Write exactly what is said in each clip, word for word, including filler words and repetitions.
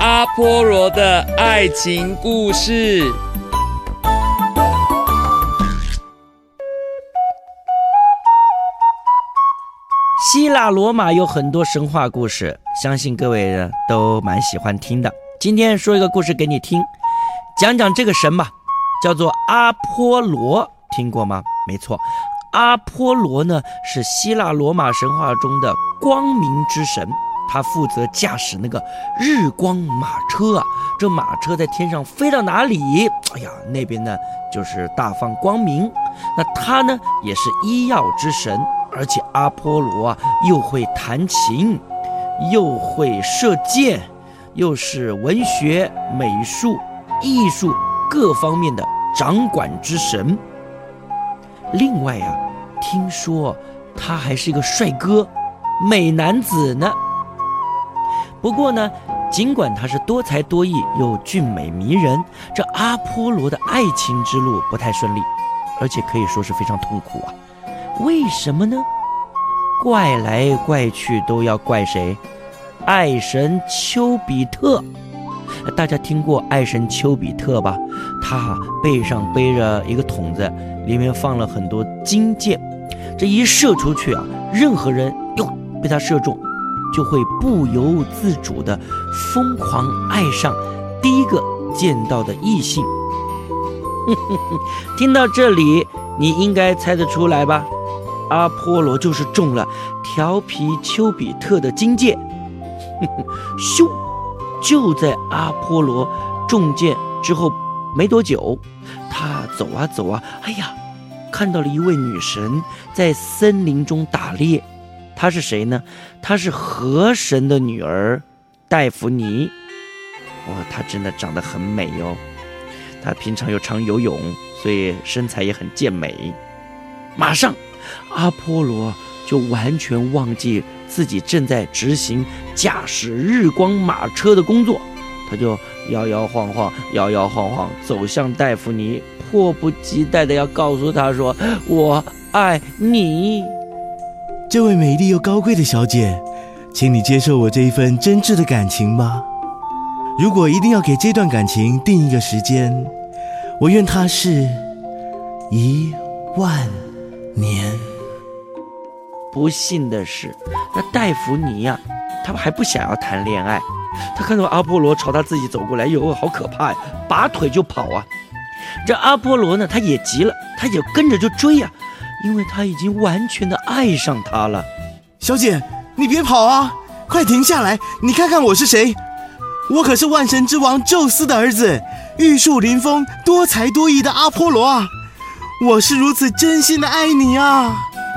阿波罗的爱情故事。 希腊罗马有很多神话故事，相信各位呢都蛮喜欢听的。今天说一个故事给你听，讲讲这个神吧，叫做阿波罗，听过吗？没错，阿波罗呢是希腊罗马神话中的光明之神，他负责驾驶那个日光马车啊，这马车在天上飞到哪里，哎呀，那边呢就是大放光明。那他呢也是医药之神，而且阿波罗啊又会弹琴，又会射箭，又是文学、美术、艺术各方面的掌管之神。另外啊，听说他还是一个帅哥、美男子呢。不过呢，尽管他是多才多艺又俊美迷人，这阿波罗的爱情之路不太顺利，而且可以说是非常痛苦啊。为什么呢？怪来怪去都要怪谁？爱神丘比特。大家听过爱神丘比特吧？他背上背着一个桶子，里面放了很多金箭，这一射出去啊，任何人哟被他射中，就会不由自主地疯狂爱上第一个见到的异性。听到这里，你应该猜得出来吧？阿波罗就是中了调皮丘比特的金箭。咻！就在阿波罗中箭之后没多久，他走啊走啊，哎呀，看到了一位女神在森林中打猎。她是谁呢？她是河神的女儿戴芙妮。哇，她真的长得很美哦。她平常又常游泳，所以身材也很健美。马上阿波罗就完全忘记自己正在执行驾驶日光马车的工作，他就摇摇晃晃摇摇晃晃走向戴芙妮，迫不及待的要告诉她说，我爱你。 这位美丽又高贵的小姐，请你接受我这一份真挚的感情吧。如果一定要给这段感情定一个时间，我愿它是一万年。 不幸的是，那戴芙妮呀、啊，她还不想要谈恋爱。她看到阿波罗朝她自己走过来，哟，好可怕呀，拔腿就跑啊！这阿波罗呢，他也急了，他也跟着就追呀、啊，因为他已经完全的爱上她了。 小姐，你别跑啊，快停下来！你看看我是谁？我可是万神之王宙斯的儿子，玉树临风、多才多艺的阿波罗啊！我是如此真心的爱你啊！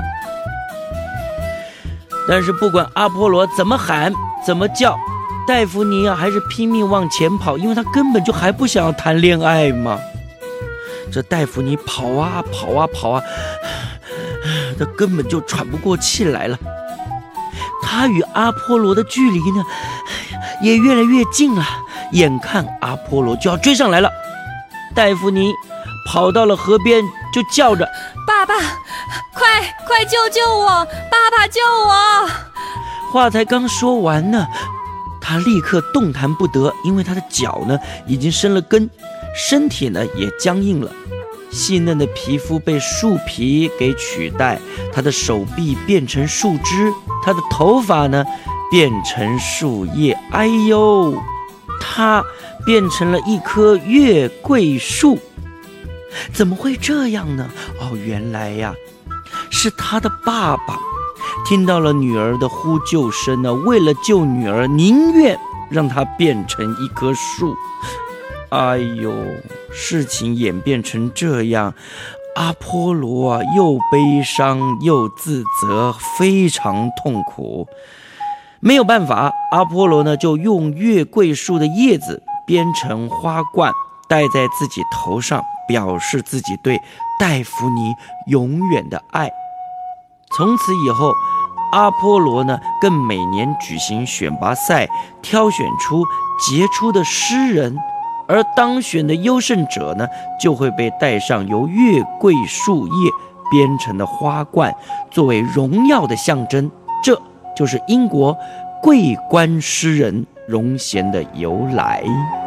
但是不管阿波罗怎么喊怎么叫，戴芙妮啊还是拼命往前跑，因为她根本就还不想要谈恋爱嘛。这戴芙妮跑啊跑啊跑啊，她根本就喘不过气来了。她与阿波罗的距离呢也越来越近了，眼看阿波罗就要追上来了，戴芙妮跑到了河边，就叫着， 爸爸，快快救救我，爸爸救我！ 话才刚说完呢，他立刻动弹不得，因为他的脚呢已经生了根，身体呢也僵硬了，细嫩的皮肤被树皮给取代，他的手臂变成树枝，他的头发呢变成树叶，哎呦，他变成了一棵月桂树。怎么会这样呢？哦，原来呀，是他的爸爸听到了女儿的呼救声呢，为了救女儿，宁愿让她变成一棵树。哎呦，事情演变成这样，阿波罗啊，又悲伤又自责，非常痛苦。没有办法，阿波罗呢就用月桂树的叶子编成花冠，戴在自己头上，表示自己对戴芙妮永远的爱。从此以后，阿波罗呢更每年举行选拔赛，挑选出杰出的诗人，而当选的优胜者呢就会被戴上由月桂树叶编成的花冠，作为荣耀的象征。这就是英国桂冠诗人荣贤的由来。